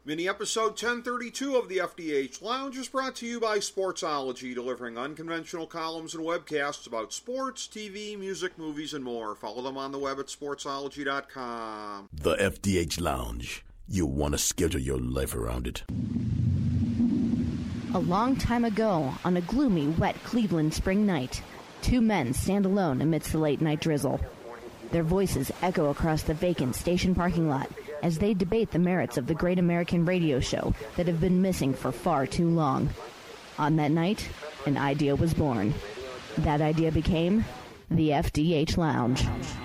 Mini episode 1032 of the FDH Lounge is brought to you by Sportsology, delivering unconventional columns and webcasts about sports, TV, music, movies, and more. Follow them on the web at sportsology.com. The FDH Lounge. You want to schedule your life around it. A long time ago, on a gloomy, wet Cleveland spring night, two men stand alone amidst the late-night drizzle. Their voices echo across the vacant station parking lot as they debate the merits of the great American radio show that have been missing for far too long. On that night, an idea was born. That idea became the FDH Lounge.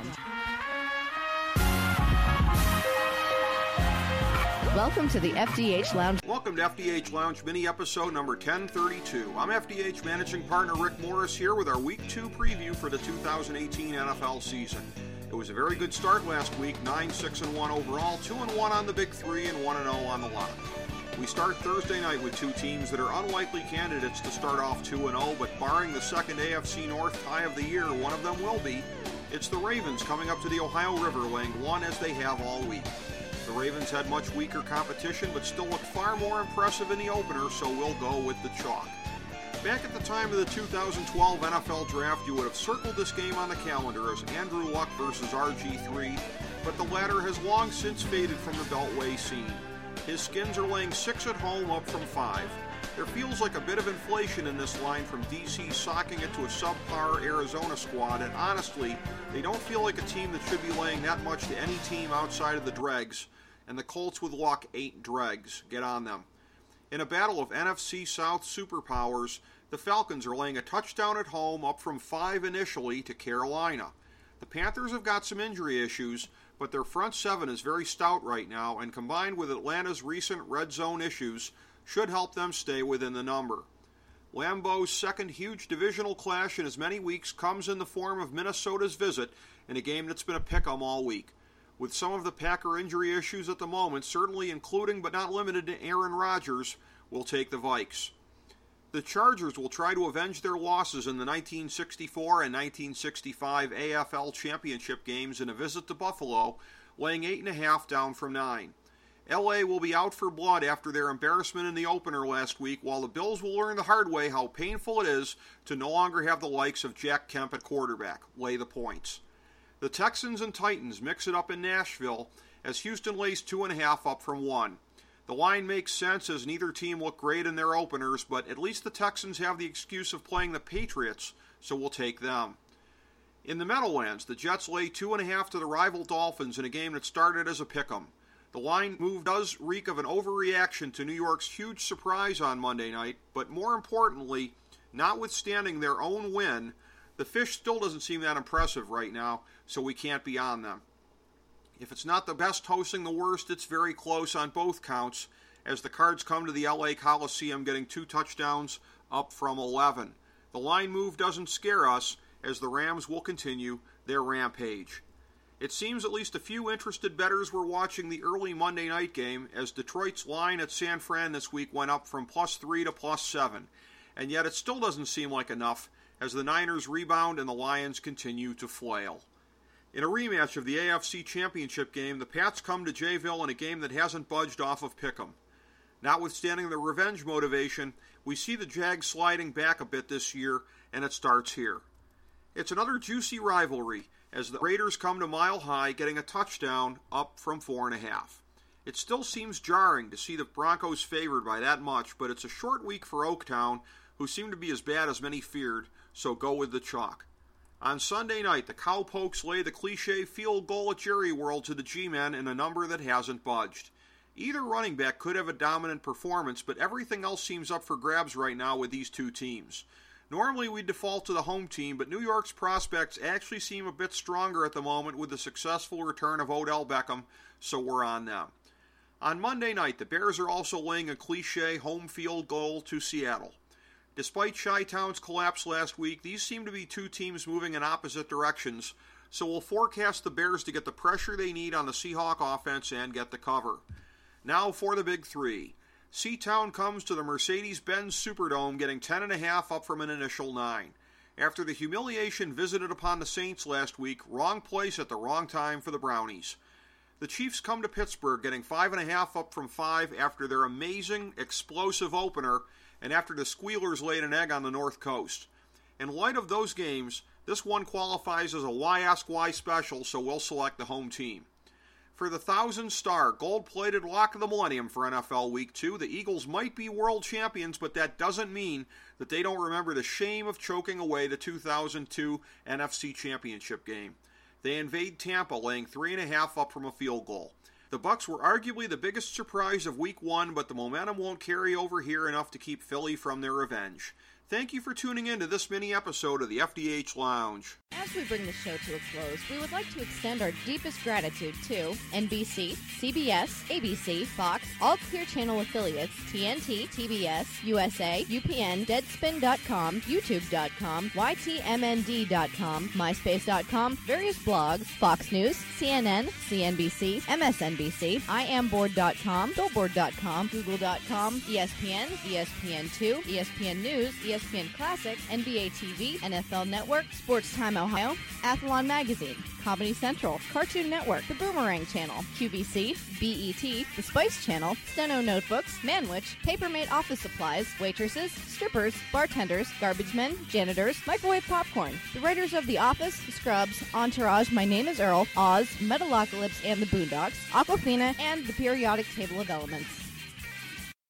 Welcome to the FDH Lounge. Welcome to FDH Lounge mini episode number 1032. I'm FDH managing partner Rick Morris here with our Week 2 preview for the 2018 NFL season. It was a very good start last week, 9-6-1 overall, 2-1 on the Big Three, and 1-0 on the lot. We start Thursday night with two teams that are unlikely candidates to start off 2-0, but barring the second AFC North tie of the year, one of them will be. It's the Ravens coming up to the Ohio River, laying one as they have all week. The Ravens had much weaker competition, but still looked far more impressive in the opener, so we'll go with the chalk. Back at the time of the 2012 NFL Draft, you would have circled this game on the calendar as Andrew Luck versus RG3, but the latter has long since faded from the Beltway scene. His Skins are laying 6 at home, up from 5. There feels like a bit of inflation in this line from DC socking it to a subpar Arizona squad, and honestly, they don't feel like a team that should be laying that much to any team outside of the dregs, and the Colts with Luck ain't dregs. Get on them. In a battle of NFC South superpowers, the Falcons are laying a touchdown at home, up from 5 initially, to Carolina. The Panthers have got some injury issues, but their front seven is very stout right now, and combined with Atlanta's recent red zone issues, should help them stay within the number. Lambeau's second huge divisional clash in as many weeks comes in the form of Minnesota's visit in a game that's been a pick-em all week. With some of the Packer injury issues at the moment, certainly including but not limited to Aaron Rodgers, we'll take the Vikes. The Chargers will try to avenge their losses in the 1964 and 1965 AFL Championship games in a visit to Buffalo, laying 8.5 down from 9. LA will be out for blood after their embarrassment in the opener last week, while the Bills will learn the hard way how painful it is to no longer have the likes of Jack Kemp at quarterback. Lay the points. The Texans and Titans mix it up in Nashville as Houston lays 2.5 up from 1. The line makes sense as neither team looked great in their openers, but at least the Texans have the excuse of playing the Patriots, so we'll take them. In the Meadowlands, the Jets lay 2.5 to the rival Dolphins in a game that started as a pick'em. The line move does reek of an overreaction to New York's huge surprise on Monday night, but more importantly, notwithstanding their own win, the fish still doesn't seem that impressive right now, so we can't be on them. If it's not the best hosting the worst, it's very close on both counts, as the Cards come to the LA Coliseum getting 2 touchdowns up from 11. The line move doesn't scare us, as the Rams will continue their rampage. It seems at least a few interested bettors were watching the early Monday night game, as Detroit's line at San Fran this week went up from +3 to +7, and yet it still doesn't seem like enough, as the Niners rebound and the Lions continue to flail. In a rematch of the AFC Championship game, the Pats come to Jayville in a game that hasn't budged off of pick'em. Notwithstanding the revenge motivation, we see the Jags sliding back a bit this year, and it starts here. It's another juicy rivalry, as the Raiders come to Mile High, getting a touchdown up from 4.5. It still seems jarring to see the Broncos favored by that much, but it's a short week for Oaktown, who seem to be as bad as many feared, so go with the chalk. On Sunday night, the Cowpokes lay the cliché field goal at Jerry World to the G-Men in a number that hasn't budged. Either running back could have a dominant performance, but everything else seems up for grabs right now with these two teams. Normally we default to the home team, but New York's prospects actually seem a bit stronger at the moment with the successful return of Odell Beckham, so we're on them. On Monday night, the Bears are also laying a cliché home field goal to Seattle. Despite Chi-Town's collapse last week, these seem to be two teams moving in opposite directions, so we'll forecast the Bears to get the pressure they need on the Seahawk offense and get the cover. Now for the Big Three. Seatown comes to the Mercedes-Benz Superdome, getting 10.5 up from an initial 9. After the humiliation visited upon the Saints last week, wrong place at the wrong time for the Brownies. The Chiefs come to Pittsburgh, getting 5.5 up from 5 after their amazing, explosive opener and after the Squealers laid an egg on the North Coast. In light of those games, this one qualifies as a Why Ask Why special, so we'll select the home team. For the 1,000-star, gold-plated lock of the millennium for NFL Week 2, the Eagles might be world champions, but that doesn't mean that they don't remember the shame of choking away the 2002 NFC Championship game. They invade Tampa, laying 3.5 up from a field goal. The Bucs were arguably the biggest surprise of Week 1, but the momentum won't carry over here enough to keep Philly from their revenge. Thank you for tuning in to this mini episode of the FDH Lounge. As we bring the show to a close, we would like to extend our deepest gratitude to NBC, CBS, ABC, Fox, all Clear Channel affiliates, TNT, TBS, USA, UPN, Deadspin.com, YouTube.com, YTMND.com, MySpace.com, various blogs, Fox News, CNN, CNBC, MSNBC, IamBoard.com, Billboard.com, Google.com, ESPN, ESPN2, ESPN News, ESPN Classic, NBA TV, NFL Network, Sports Time Ohio, Athlon Magazine, Comedy Central, Cartoon Network, The Boomerang Channel, QVC, BET, The Spice Channel, Steno Notebooks, Manwich, Papermate Office Supplies, waitresses, strippers, bartenders, garbage men, janitors, microwave popcorn, the writers of The Office, Scrubs, Entourage, My Name is Earl, Oz, Metalocalypse and the Boondocks, Aquafina, and the Periodic Table of Elements.